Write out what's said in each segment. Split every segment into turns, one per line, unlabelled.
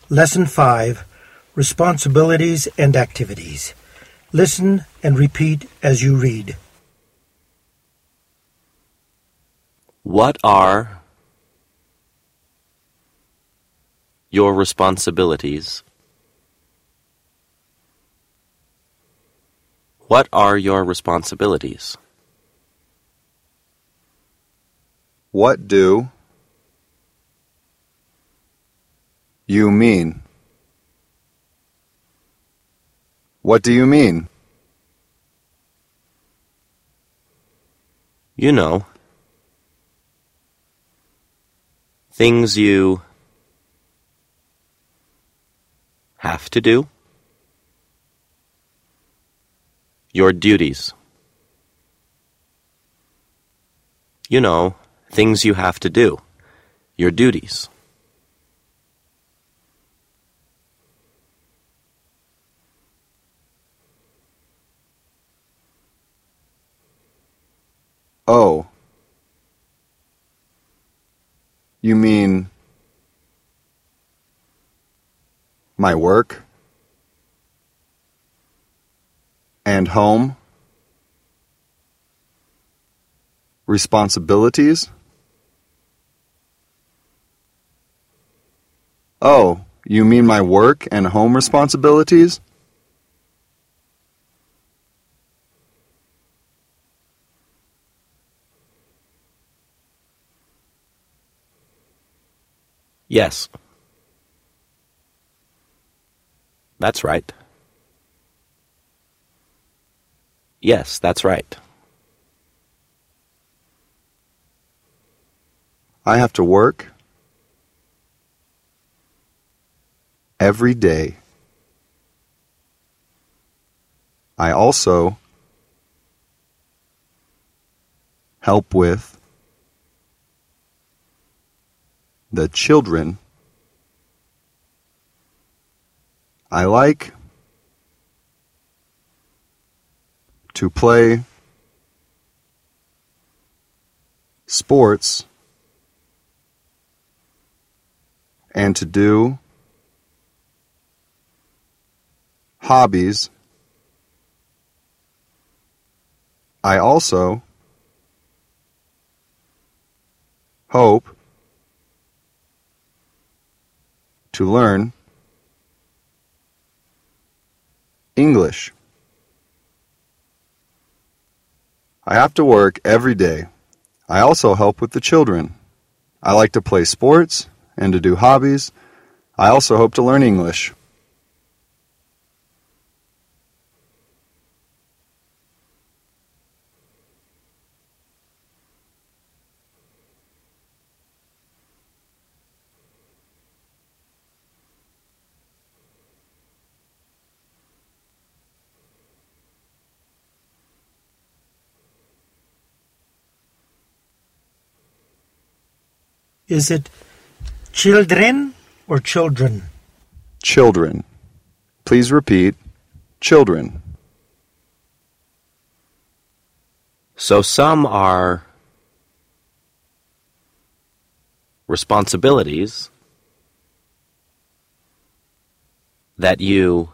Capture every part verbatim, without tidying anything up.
Lesson five, Responsibilities and Activities. Listen and repeat as you read.
What are your responsibilities? What are your responsibilities?
What do you mean? What do you mean?
You know, things you have to do, your duties. You know, things you have to do, your duties.
Oh. You mean my work and home responsibilities? Oh, you mean my work and home responsibilities?
Yes. That's right. Yes, that's right.
I have to work every day. I also help with the children. I like to play sports and to do hobbies. I also hope to learn English. I have to work every day. I also help with the children. I like to play sports and to do hobbies. I also hope to learn English.
Is it children or children?
Children. Please repeat. Children.
So some are responsibilities that you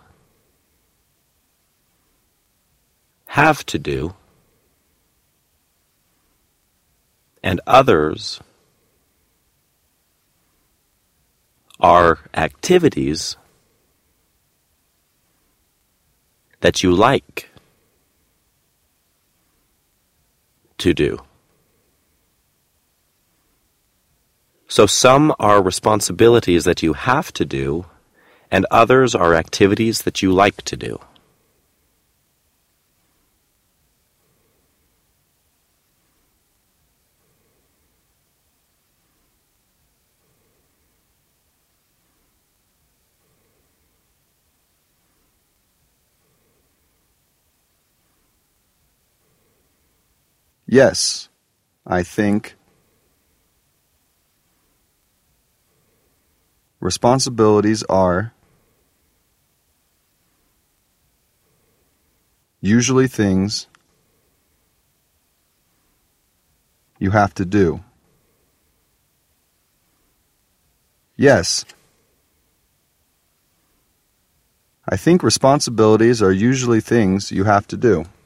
have to do, and others are activities that you like to do. So some are responsibilities that you have to do, and others are activities that you like to do.
Yes, I think responsibilities are usually things you have to do. Yes, I think responsibilities are usually things you have to do.